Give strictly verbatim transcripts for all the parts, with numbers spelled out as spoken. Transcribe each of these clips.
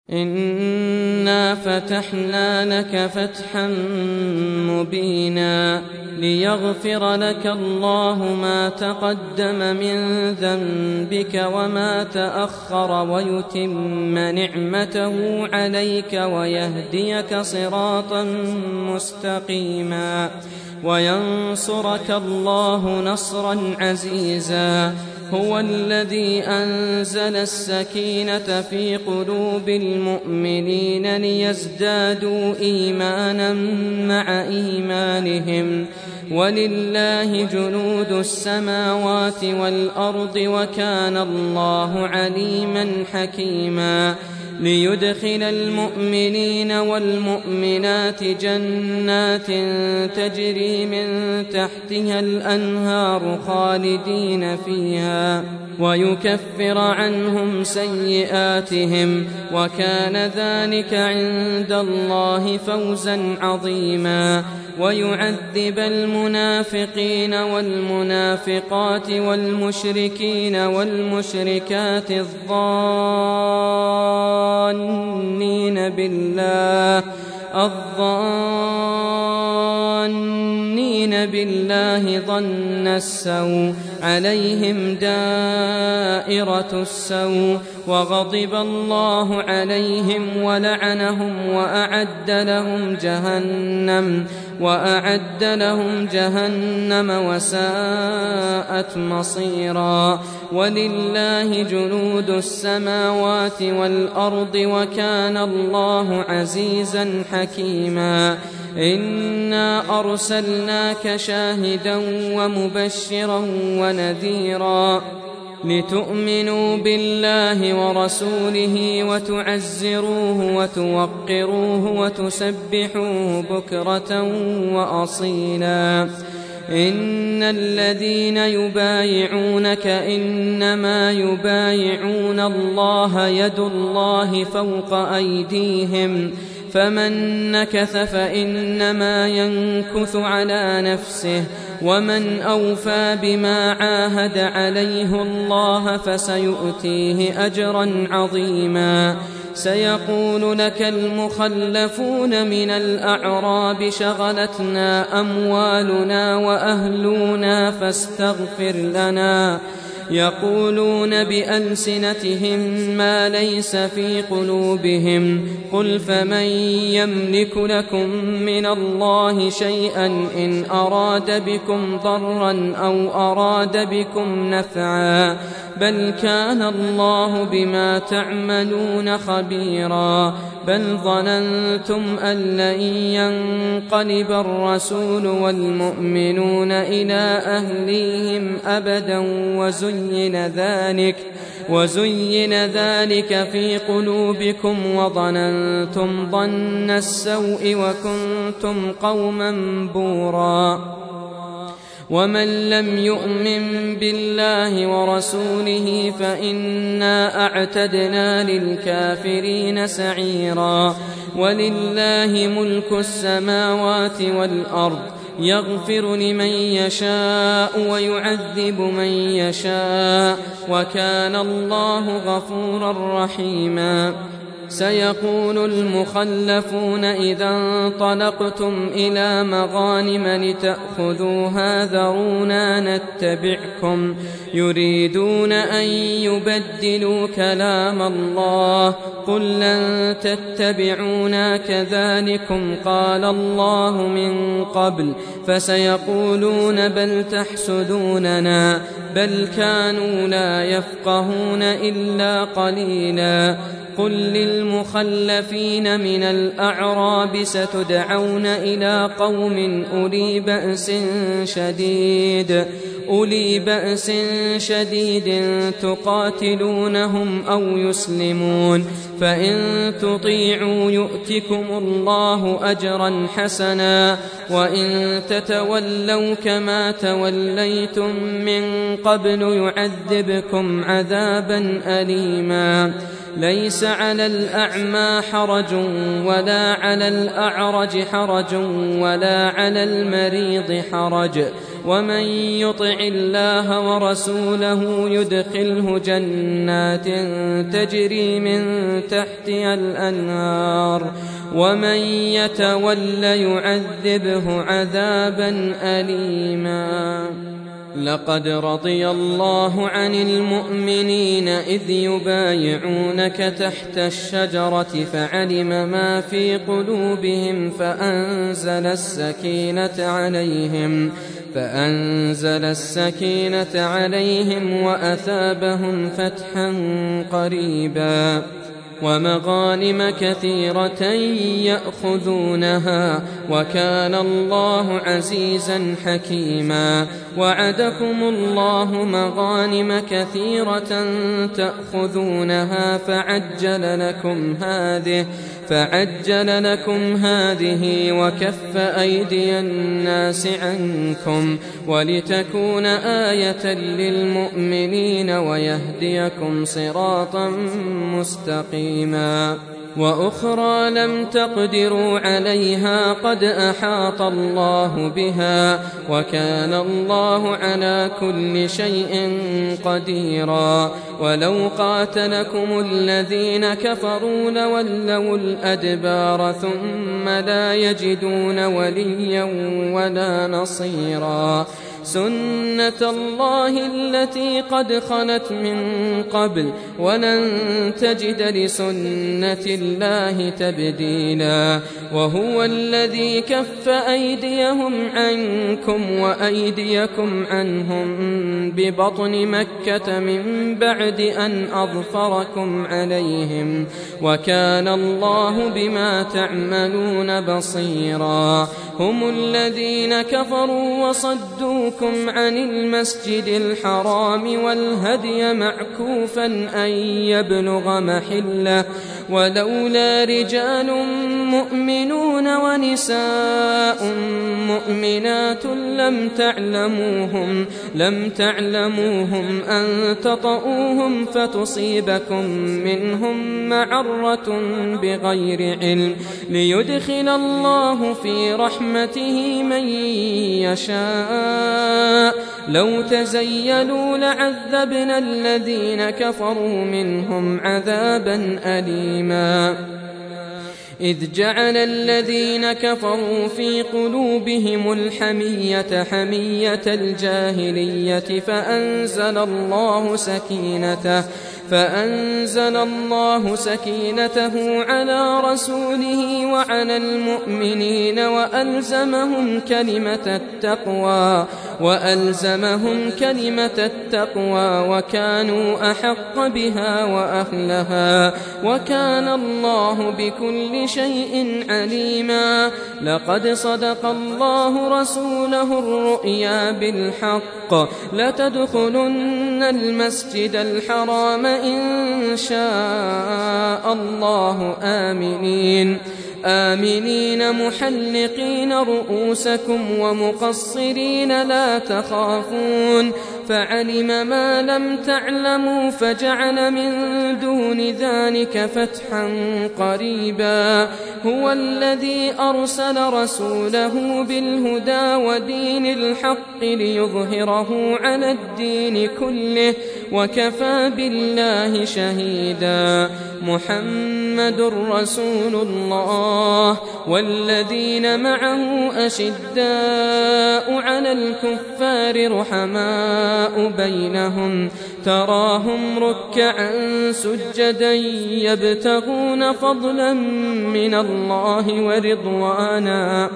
إنا فتحنا لك فتحا مبينا ليغفر لك الله ما تقدم من ذنبك وما تأخر ويتم نعمته عليك ويهديك صراطا مستقيما وينصرك الله نصرا عزيزا. هو الذي أنزل السكينة في قلوب المؤمنين ليزدادوا إيمانا مع إيمانهم ولله جنود السماوات والأرض وكان الله عليما حكيما. ليدخل المؤمنين والمؤمنات جنات تجري من تحتها الأنهار خالدين فيها ويكفر عنهم سيئاتهم وكان ذلك عند الله فوزا عظيما. ويعذب المنافقين والمنافقات والمشركين والمشركات الظانين بالله الظانين بالله ظن السوء عليهم دائرة السوء وغضب الله عليهم ولعنهم وأعد لهم جهنم وأعد لهم جهنم وساءت مصيرا. ولله جنود السماوات والأرض وكان الله عزيزا حكيما. إنا أرسلناك شاهدا ومبشرا ونذيرا لتؤمنوا بالله ورسوله وتعزروه وتوقروه وتسبحوه بكرة وأصيلا. إن الذين يبايعونك إنما يبايعون الله يد الله فوق أيديهم فمن نكث فإنما ينكث على نفسه ومن أوفى بما عاهد عليه الله فسيؤتيه أجرا عظيما. سيقول لك المخلفون من الأعراب شغلتنا أموالنا وأهلنا فاستغفر لنا يقولون بألسنتهم ما ليس في قلوبهم قل فمن يملك لكم من الله شيئا إن أراد بكم ضرا أو أراد بكم نفعا بل كان الله بما تعملون خبيرا. بل ظننتم أن لن ينقلب الرسول والمؤمنون إلى أهليهم أبدا وزين ذلك وزين ذلك في قلوبكم وظننتم ظن السوء وكنتم قوما بورا. ومن لم يؤمن بالله ورسوله فإنا أعتدنا للكافرين سعيرا. ولله ملك السماوات والأرض يغفر لمن يشاء ويعذب من يشاء وكان الله غفورا رحيما. سيقول المخلفون إذا انطلقتم إلى مغانم لتأخذوها ذرونا نتبعكم يريدون أن يبدلوا كلام الله قل لن تتبعونا كذلكم قال الله من قبل فسيقولون بل تحسدوننا بل كانوا لا يفقهون إلا قليلا. قل للمخلفين من الأعراب ستدعون إلى قوم أولي بأس شديد أولي بأس شديد تقاتلونهم أو يسلمون فإن تطيعوا يؤتكم الله أجرا حسنا وإن تتولوا كما توليتم من قبل يعذبكم عذابا أليما. ليس على الأعمى حرج ولا على الأعرج حرج ولا على المريض حرج ومن يطع الله ورسوله يدخله جنات تجري من تحتها الأنهار ومن يتول يعذبه عذابا أليما. لقد رضي الله عن المؤمنين إذ يبايعونك تحت الشجرة فعلم ما في قلوبهم فأنزل السكينة عليهم فأنزل السكينة عليهم وأثابهم فتحا قريبا ومغانم كثيرة يأخذونها وكان الله عزيزا حكيما. وعدكم الله مغانم كثيرة تأخذونها فعجل لكم هذه فعجل لكم هذه وكف أيدي الناس عنكم ولتكون آية للمؤمنين ويهديكم صراطا مستقيما. وأخرى لم تقدروا عليها قد أحاط الله بها وكان الله على كل شيء قديرا. ولو قاتلكم الذين كفروا لولوا الأدبار ثم لا يجدون وليا ولا نصيرا. سنة الله التي قد خلت من قبل ولن تجد لسنة الله تبديلا. وهو الذي كف أيديهم عنكم وأيديكم عنهم ببطن مكة من بعد أن أظفركم عليهم وكان الله بما تعملون بصيرا. هم الذين كفروا وصدوكم عن المسجد الحرام والهدي معكوفا أن يبلغ محله ولولا رجال مؤمنون ونساء مؤمنات لم تعلموهم لم تعلموهم أن تطؤوهم فتصيبكم منهم معرة بغير علم ليدخل الله في رحمته من يشاء. لو تزيلوا لعذبنا الذين كفروا منهم عذابا أليما. إذ جعل الذين كفروا في قلوبهم الحمية حمية الجاهلية فأنزل الله سكينته فأنزل الله سكينته على رسوله وعلى المؤمنين وألزمهم كلمة التقوى وألزمهم كلمة التقوى وكانوا أحق بها وأهلها وكان الله بكل شيء عليما. لقد صدق الله رسوله الرؤيا بالحق لتدخلن المسجد الحرام إن شاء الله آمنين آمنين محلقين رؤوسكم ومقصرين لا تخافون فعلم ما لم تعلموا فجعل من دون ذلك فتحا قريبا. هو الذي أرسل رسوله بالهدى ودين الحق ليظهره على الدين كله وكفى بالله شهيدا. محمد رسول الله والذين معه أشداء على الكفار رحماء بينهم تراهم ركعا سجدا يبتغون فضلا من الله ورضوانا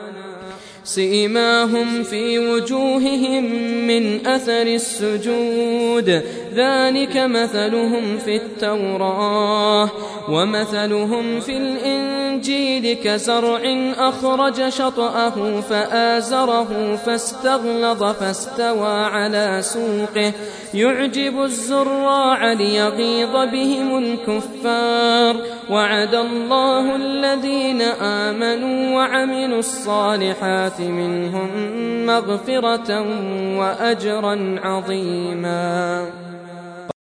سيماهم في وجوههم من أثر السجود ذلك مثلهم في التوراة ومثلهم في الإنجيل كزرع أخرج شطأه فآزره فاستغلظ فاستوى على سوقه يعجب الزراع ليغيظ بهم الكفار. وعد الله الذين آمنوا وعملوا الصالحات منهم مغفرة وأجرا عظيما.